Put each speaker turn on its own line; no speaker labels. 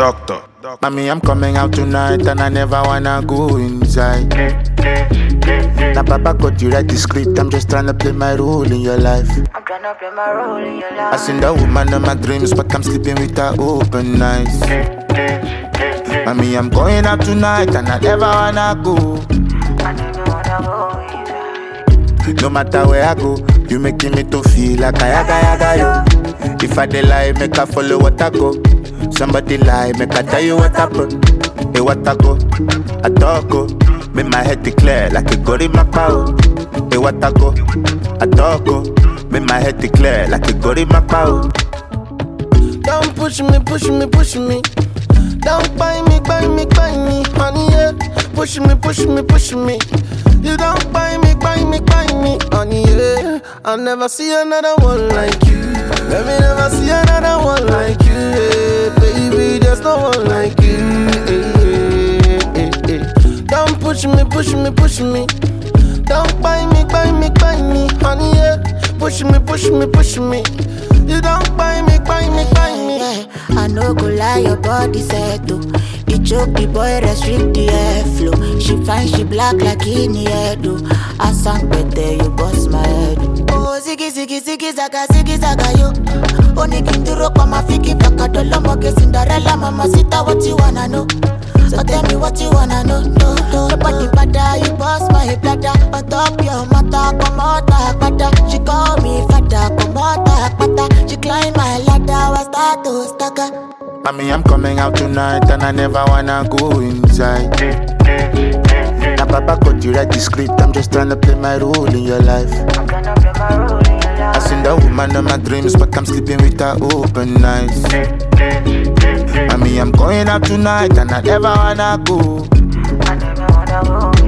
Mommy, I'm coming out tonight and I never wanna go inside. Now Papa got you write the script, I'm just trying to play my role in your life.
I'm trying to play my role in your life.
I seen that woman in my dreams, but I'm sleeping with her open eyes. Mommy, I'm going out tonight and I never wanna go.
I never wanna go inside.
No matter where I go, you making me to feel like I yaga yo. If I dey lie, make I follow what I go. Somebody lie, make I tell you what happened. Hey, what I go, I talk go. Make my head declare like a gory macao. Hey, what I go, I talk go. Make my head declare like a gory macao.
Don't push me, push me, push me. Don't buy me, buy me, buy me, honey, yeah. Push me, push me, push me. You don't buy me, buy me, buy me, honey, yeah. I'll never see another one like you. Let me never see another one like you, yeah. Baby, there's no one like you, yeah. Don't push me, push me, push me. Don't buy me, buy me, buy me, honey, yeah. Push me, push me, push me. You don't buy me, buy me, buy me.
I know go lie, your body set to. You choke the boy, restrict the airflow. She fine, she black like in the head. I sang better, you bust my head. Oh, ziggy, ziggy, ziggy, zaga, yo. Only kinduro kwa mafiki baka dolo moge Cinderella, mama sita, what you wanna know? So tell me what you wanna know, no. Your body bada, you bust my bladder. On top your mata, come out bada. She call me fada, come out bada. She climb my ladder, was start to stagger.
Mommy, I'm coming out tonight and I never wanna go inside. Now Papa got you write the script, I'm just trying to play my role in your life.
I'm gonna play my role in your life.
I seen that woman in my dreams, but I'm sleeping with her open eyes. Mommy, I'm going out tonight and I never wanna go.
I never wanna go